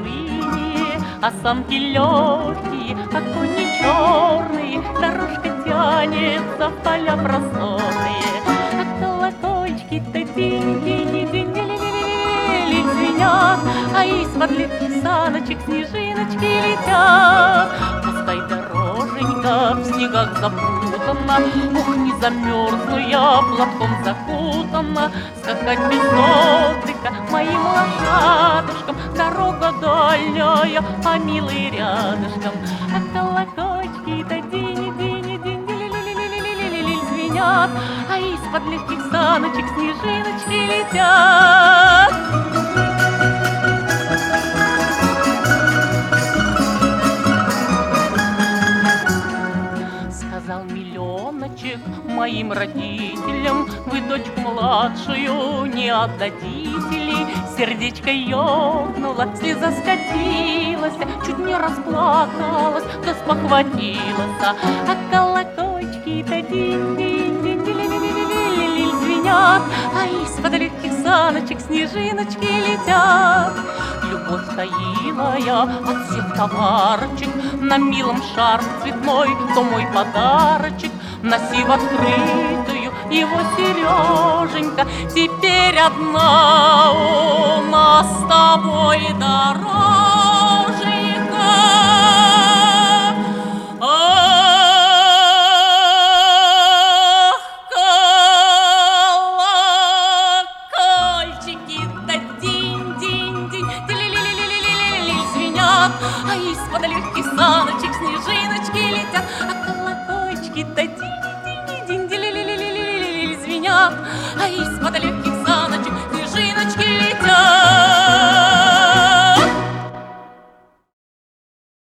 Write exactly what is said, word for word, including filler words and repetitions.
полыни, а самки легкие, а кони черные, дорожка тянется в поля просторные. А колокольчики-то динь-динь-динь-динь-динь звенят, а из-под легких саночек снежиночки летят. Пустая дороженька в снегах запутана, ух, не замерзну я, платком закутана. Скакать без отдыха моим лошадушкам, дорога дальняя, а милый рядышком. А колокольчики-то динь-динь-динь-динь звенят, а из-под легких саночек снежиночки летят. Сказал миллионочек моим родителям: вы дочку младшую не отдадите ли? Сердечко ёкнуло, слеза скатилась, чуть не расплакалась, да спохватилась. А колокольчики-то динь-динь-динь-динь звенят, а из-под легких саночек снежиночки летят. Любовь таилая от всех товарочек, на милом шар цветной, то мой подарочек. Носи в открытую его, Сереженька, теперь одна у нас с тобой дороженька. Ах, колокольчики-то динь-динь-динь звенят, а из-под легких саночек снежиночки летят. А колокольчики-то динь-динь-динь звенят, а из-под легких саночек снежиночки летят.